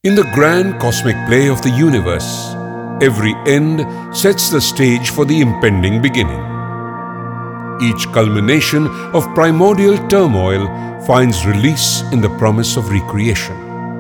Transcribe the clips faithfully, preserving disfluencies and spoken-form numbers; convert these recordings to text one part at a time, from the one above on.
In the grand cosmic play of the universe, every end sets the stage for the impending beginning. Each culmination of primordial turmoil finds release in the promise of recreation.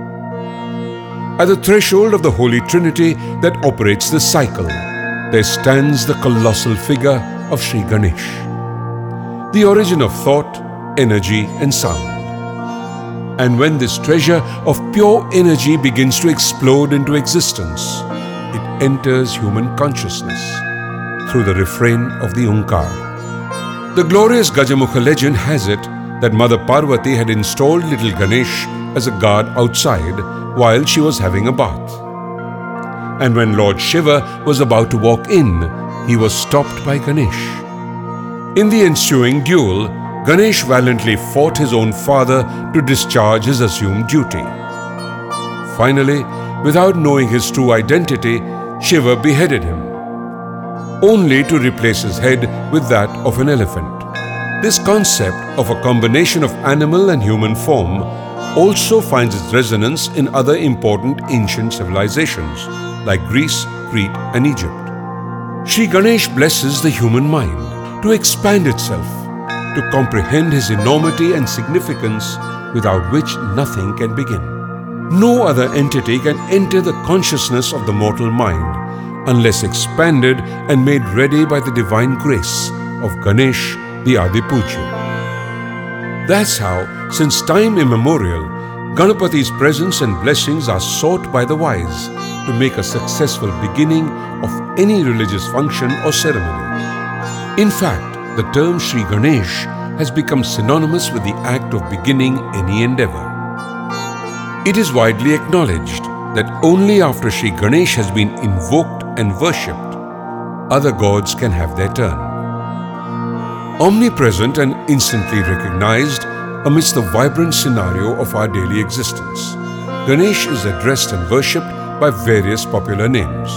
At the threshold of the Holy Trinity that operates the cycle, there stands the colossal figure of Sri Ganesh, the origin of thought, energy, and sound. And when this treasure of pure energy begins to explode into existence, it enters human consciousness through the refrain of the Onkar. The glorious Gajamukha legend has it that Mother Parvati had installed little Ganesh as a guard outside while she was having a bath. And when Lord Shiva was about to walk in, he was stopped by Ganesh. In the ensuing duel, Ganesh valiantly fought his own father to discharge his assumed duty. Finally, without knowing his true identity, Shiva beheaded him, only to replace his head with that of an elephant. This concept of a combination of animal and human form also finds its resonance in other important ancient civilizations like Greece, Crete, and Egypt. Sri Ganesh blesses the human mind to expand itself, to comprehend his enormity and significance without which nothing can begin. No other entity can enter the consciousness of the mortal mind unless expanded and made ready by the divine grace of Ganesh, the Adipujya. That's how, since time immemorial, Ganapati's presence and blessings are sought by the wise to make a successful beginning of any religious function or ceremony. In fact, the term Sri Ganesh has become synonymous with the act of beginning any endeavor. It is widely acknowledged that only after Sri Ganesh has been invoked and worshipped, other gods can have their turn. Omnipresent and instantly recognized amidst the vibrant scenario of our daily existence, Ganesh is addressed and worshipped by various popular names.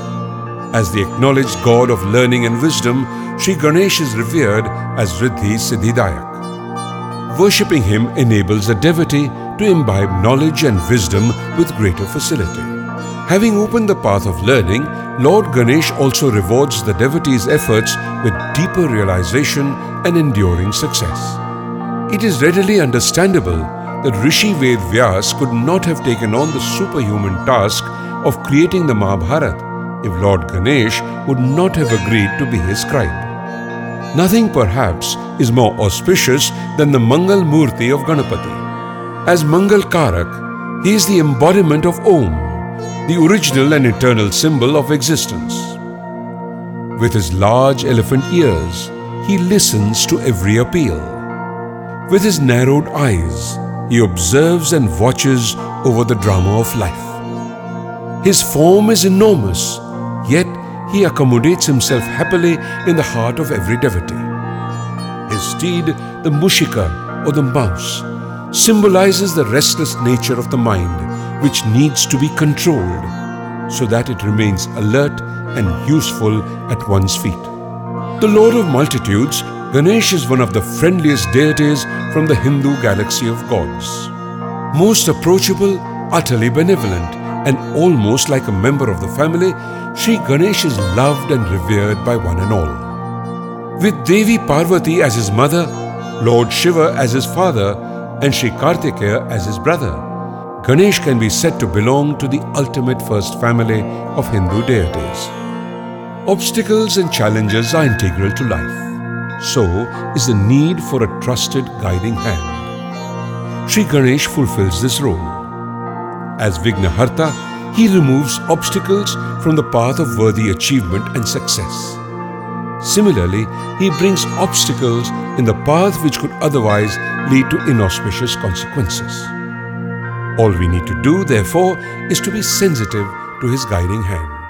As the acknowledged god of learning and wisdom, Sri Ganesh is revered as Riddhi Siddhidayak. Worshipping him enables a devotee to imbibe knowledge and wisdom with greater facility. Having opened the path of learning, Lord Ganesh also rewards the devotee's efforts with deeper realization and enduring success. It is readily understandable that Rishi Ved Vyas could not have taken on the superhuman task of creating the Mahabharata if Lord Ganesh would not have agreed to be his scribe. Nothing perhaps is more auspicious than the Mangal Murti of Ganapati. As Mangal Karak, he is the embodiment of Om, the original and eternal symbol of existence. With his large elephant ears, he listens to every appeal. With his narrowed eyes, he observes and watches over the drama of life. His form is enormous, yet he accommodates himself happily in the heart of every devotee. His steed, the Mushika or the mouse, symbolizes the restless nature of the mind, which needs to be controlled so that it remains alert and useful at one's feet. The Lord of Multitudes, Ganesh is one of the friendliest deities from the Hindu galaxy of gods. Most approachable, utterly benevolent, and almost like a member of the family, Sri Ganesh is loved and revered by one and all. With Devi Parvati as his mother, Lord Shiva as his father, and Sri Kartikeya as his brother, Ganesh can be said to belong to the ultimate first family of Hindu deities. Obstacles and challenges are integral to life. So is the need for a trusted guiding hand. Sri Ganesh fulfills this role. As Vignaharta, he removes obstacles from the path of worthy achievement and success. Similarly, he brings obstacles in the path which could otherwise lead to inauspicious consequences. All we need to do, therefore, is to be sensitive to his guiding hand.